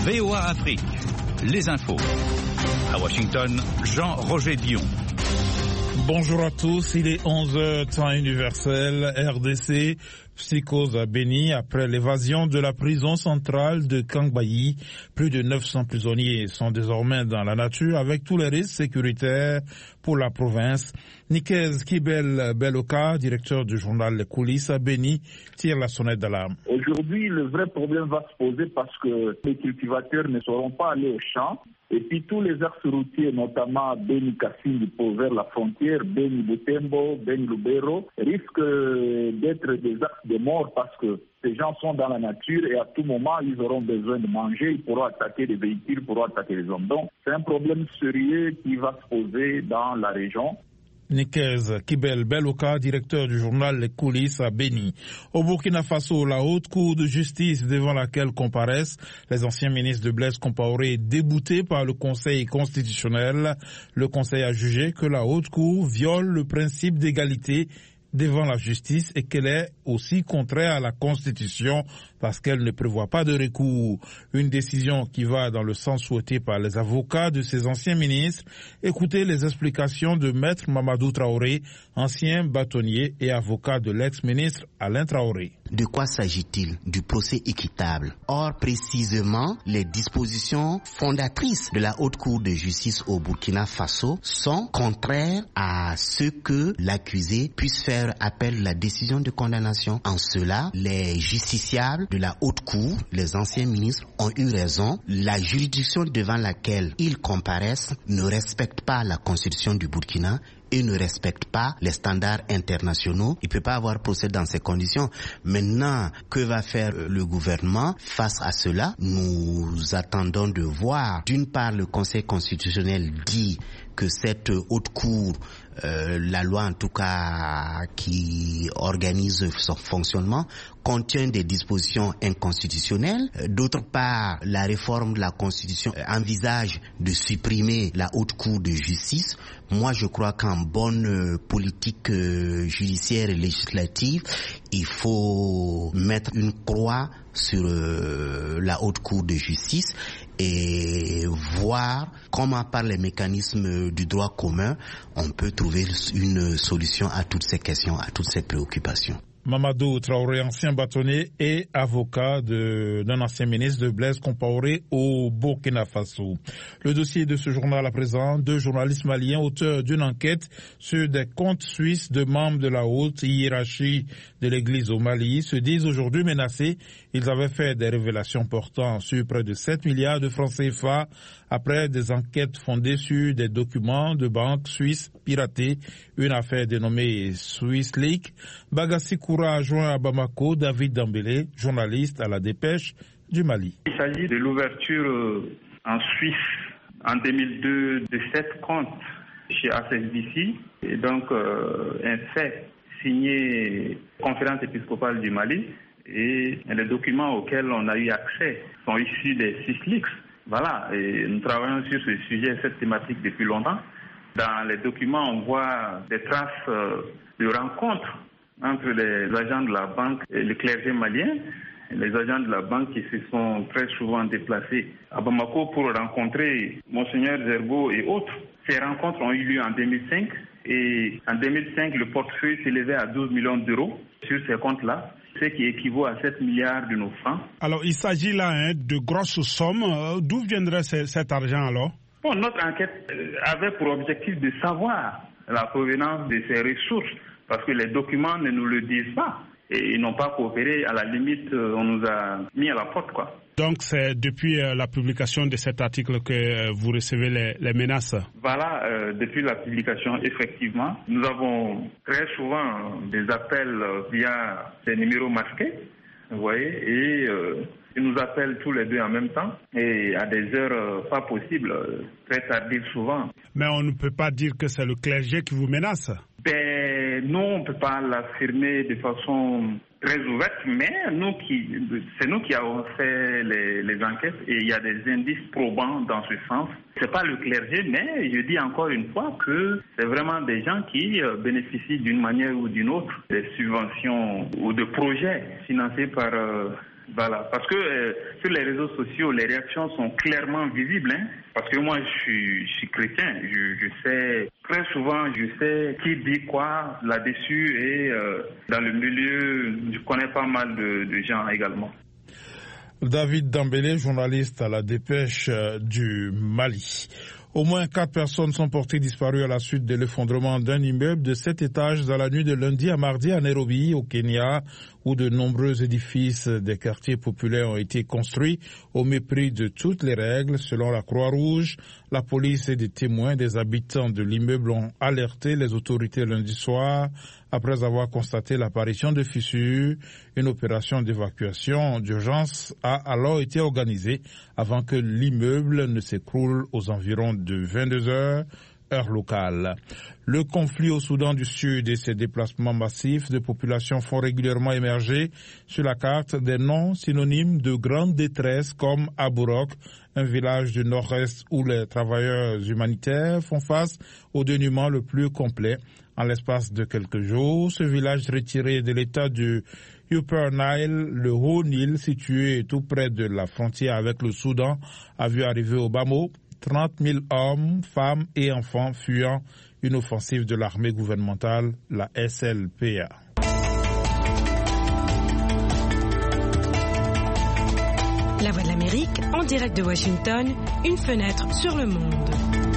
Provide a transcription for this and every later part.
VOA Afrique, les infos. À Washington, Jean-Roger Dion. Bonjour à tous, il est 11h, temps universel, RDC, psychose à Béni après l'évasion de la prison centrale de Kangbayi. Plus de 900 prisonniers sont désormais dans la nature avec tous les risques sécuritaires pour la province. Nikez Kibel Beloka, directeur du journal Les Coulisses à Béni, tire la sonnette d'alarme. Aujourd'hui, le vrai problème va se poser parce que les cultivateurs ne seront pas allés au champ. Et puis tous les axes routiers, notamment Beni Kasindi vers la frontière, Beni Butembo, Beni Lubero, risquent d'être des axes de mort parce que ces gens sont dans la nature et à tout moment, ils auront besoin de manger, ils pourront attaquer des véhicules, ils pourront attaquer les hommes. Donc, c'est un problème sérieux qui va se poser dans la région. Nikez Kibel Beloka, directeur du journal Les Coulisses à Béni. Au Burkina Faso, la haute cour de justice devant laquelle comparaissent les anciens ministres de Blaise Compaoré déboutés par le Conseil constitutionnel. Le Conseil a jugé que la haute cour viole le principe d'égalité devant la justice et qu'elle est aussi contraire à la Constitution parce qu'elle ne prévoit pas de recours. Une décision qui va dans le sens souhaité par les avocats de ces anciens ministres. Écoutez les explications de Maître Mamadou Traoré, ancien bâtonnier et avocat de l'ex-ministre Alain Traoré. De quoi s'agit-il? Du procès équitable. Or, précisément, les dispositions fondatrices de la Haute Cour de justice au Burkina Faso sont contraires à ce que l'accusé puisse faire appel à la décision de condamnation. En cela, les justiciables de la Haute Cour, les anciens ministres, ont eu raison. La juridiction devant laquelle ils comparaissent ne respecte pas la Constitution du Burkina et ne respecte pas les standards internationaux. Il ne peut pas avoir procès dans ces conditions. Maintenant, que va faire le gouvernement face à cela? Nous attendons de voir. D'une part, le Conseil constitutionnel dit que cette haute cour, la loi en tout cas qui organise son fonctionnement, contient des dispositions inconstitutionnelles. D'autre part, la réforme de la Constitution envisage de supprimer la haute cour de justice. Moi, je crois qu'en bonne politique judiciaire et législative, il faut mettre une croix sur la haute cour de justice et voir comment par les mécanismes du droit commun on peut trouver une solution à toutes ces questions, à toutes ces préoccupations. Mamadou Traoré, ancien bâtonnier et avocat d'un ancien ministre de Blaise Compaoré au Burkina Faso. Le dossier de ce journal à présent, 2 journalistes maliens auteurs d'une enquête sur des comptes suisses de membres de la haute hiérarchie de l'Église au Mali se disent aujourd'hui menacés. Ils avaient fait des révélations portant sur près de 7 milliards de francs CFA après des enquêtes fondées sur des documents de banques suisses piratés, une affaire dénommée Swiss Leak. Bagassi Koura a joint à Bamako David Dambélé, journaliste à la Dépêche du Mali. Il s'agit de l'ouverture en Suisse en 2002 de 7 comptes chez HSBC et donc un fait signé Conférence épiscopale du Mali et les documents auxquels on a eu accès sont issus des Swiss Leaks. Voilà, et nous travaillons sur ce sujet, cette thématique depuis longtemps. Dans les documents, on voit des traces de rencontres entre les agents de la banque et le clergé malien. Les agents de la banque qui se sont très souvent déplacés à Bamako pour rencontrer Monseigneur Zerbo et autres. Ces rencontres ont eu lieu en 2005 et en 2005, le portefeuille s'élevait à 12 millions d'euros sur ces comptes-là, ce qui équivaut à 7 milliards de nos francs. Alors, il s'agit là de grosses sommes. D'où viendrait cet argent alors? Bon, notre enquête avait pour objectif de savoir la provenance de ces ressources, parce que les documents ne nous le disent pas. Et ils n'ont pas coopéré. À la limite, on nous a mis à la porte, quoi. Donc, c'est depuis la publication de cet article que vous recevez les menaces? Voilà, depuis la publication, effectivement. Nous avons très souvent des appels via des numéros masqués, vous voyez, et ils nous appellent tous les deux en même temps et à des heures pas possibles, très tardives souvent. Mais on ne peut pas dire que c'est le clergé qui vous menace? Non, on ne peut pas l'affirmer de façon très ouverte, mais c'est nous qui avons fait les enquêtes et il y a des indices probants dans ce sens. C'est pas le clergé, mais je dis encore une fois que c'est vraiment des gens qui bénéficient d'une manière ou d'une autre des subventions ou de projets financés par Voilà, parce que sur les réseaux sociaux, les réactions sont clairement visibles. Parce que moi, je suis chrétien. Je sais, très souvent, je sais qui dit quoi là-dessus. Et dans le milieu, je connais pas mal de gens également. David Dambélé, journaliste à la Dépêche du Mali. Au moins 4 personnes sont portées disparues à la suite de l'effondrement d'un immeuble de 7 étages dans la nuit de lundi à mardi à Nairobi, au Kenya, où de nombreux édifices des quartiers populaires ont été construits au mépris de toutes les règles. Selon la Croix-Rouge, la police et des témoins des habitants de l'immeuble ont alerté les autorités lundi soir après avoir constaté l'apparition de fissures. Une opération d'évacuation d'urgence a alors été organisée avant que l'immeuble ne s'écroule aux environs de 22 heures, heure locale. Le conflit au Soudan du Sud et ses déplacements massifs de populations font régulièrement émerger sur la carte des noms synonymes de grande détresse comme Aburok, un village du nord-est où les travailleurs humanitaires font face au dénuement le plus complet. En l'espace de quelques jours, ce village retiré de l'état du Upper Nile, le Haut-Nil, situé tout près de la frontière avec le Soudan, a vu arriver au bas mot 30 000 hommes, femmes et enfants fuyant une offensive de l'armée gouvernementale, la SLPA. La Voix de l'Amérique, en direct de Washington, une fenêtre sur le monde.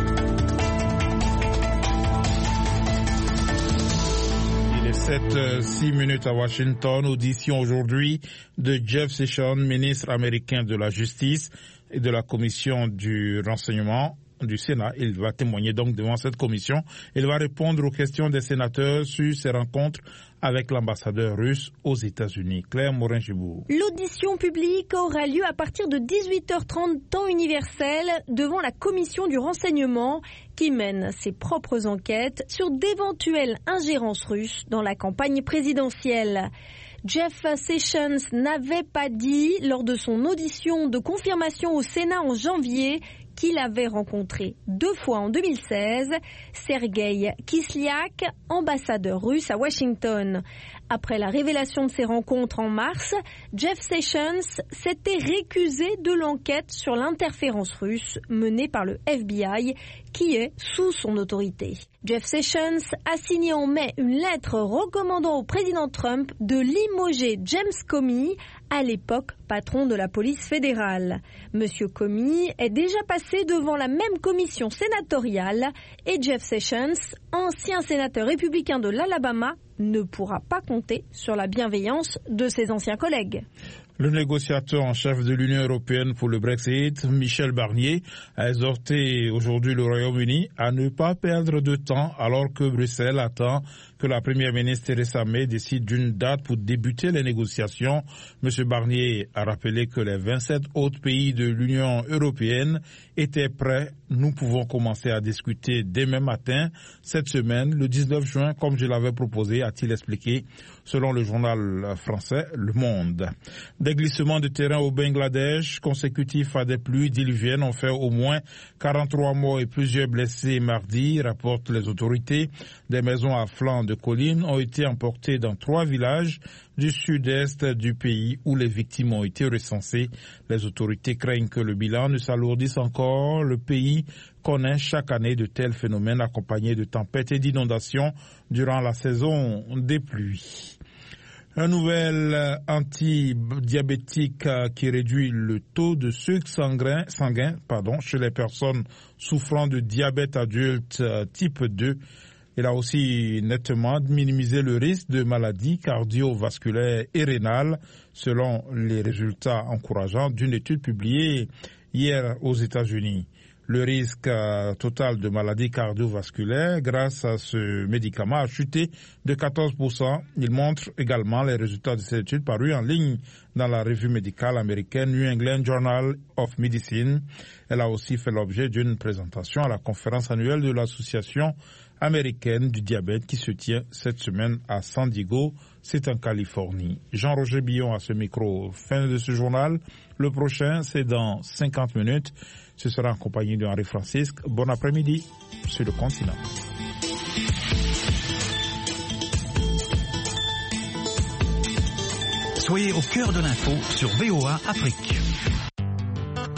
Il est 7-6 à Washington. Audition aujourd'hui de Jeff Sessions, ministre américain de la Justice et de la Commission du renseignement du Sénat. Il va témoigner donc devant cette commission. Il va répondre aux questions des sénateurs sur ses rencontres avec l'ambassadeur russe aux États-Unis. Claire Morin-Gibourg. L'audition publique aura lieu à partir de 18h30 temps universel devant la commission du renseignement qui mène ses propres enquêtes sur d'éventuelles ingérences russes dans la campagne présidentielle. Jeff Sessions n'avait pas dit lors de son audition de confirmation au Sénat en janvier qu'il avait rencontré 2 fois en 2016 Sergueï Kislyak, ambassadeur russe à Washington. Après la révélation de ces rencontres en mars, Jeff Sessions s'était récusé de l'enquête sur l'interférence russe menée par le FBI qui est sous son autorité. Jeff Sessions a signé en mai une lettre recommandant au président Trump de limoger James Comey, à l'époque patron de la police fédérale. Monsieur Comey est déjà passé devant la même commission sénatoriale et Jeff Sessions, ancien sénateur républicain de l'Alabama, ne pourra pas compter sur la bienveillance de ses anciens collègues. Le négociateur en chef de l'Union européenne pour le Brexit, Michel Barnier, a exhorté aujourd'hui le Royaume-Uni à ne pas perdre de temps alors que Bruxelles attend que la première ministre Theresa May décide d'une date pour débuter les négociations. M. Barnier a rappelé que les 27 autres pays de l'Union européenne étaient prêts. Nous pouvons commencer à discuter demain matin, cette semaine, le 19 juin, comme je l'avais proposé, a-t-il expliqué, selon le journal français Le Monde. Des glissements de terrain au Bangladesh consécutifs à des pluies diluviennes ont fait au moins 43 morts et plusieurs blessés mardi, rapportent les autorités. Des maisons à flanc de collines ont été emportées dans 3 villages du sud-est du pays où les victimes ont été recensées. Les autorités craignent que le bilan ne s'alourdisse encore. Le pays connaît chaque année de tels phénomènes accompagnés de tempêtes et d'inondations durant la saison des pluies. Un nouvel antidiabétique qui réduit le taux de sucre sanguin chez les personnes souffrant de diabète adulte type 2. Il a aussi nettement minimisé le risque de maladies cardiovasculaires et rénales, selon les résultats encourageants d'une étude publiée hier aux États-Unis. Le risque total de maladies cardiovasculaires grâce à ce médicament a chuté de 14%. Il montre également les résultats de cette étude parue en ligne dans la revue médicale américaine New England Journal of Medicine. Elle a aussi fait l'objet d'une présentation à la conférence annuelle de l'Association américaine du diabète qui se tient cette semaine à San Diego, c'est en Californie. Jean-Roger Billon à ce micro. Fin de ce journal. Le prochain, c'est dans 50 minutes. Ce sera en compagnie de Henri Francisque. Bon après-midi sur le continent. Soyez au cœur de l'info sur VOA Afrique.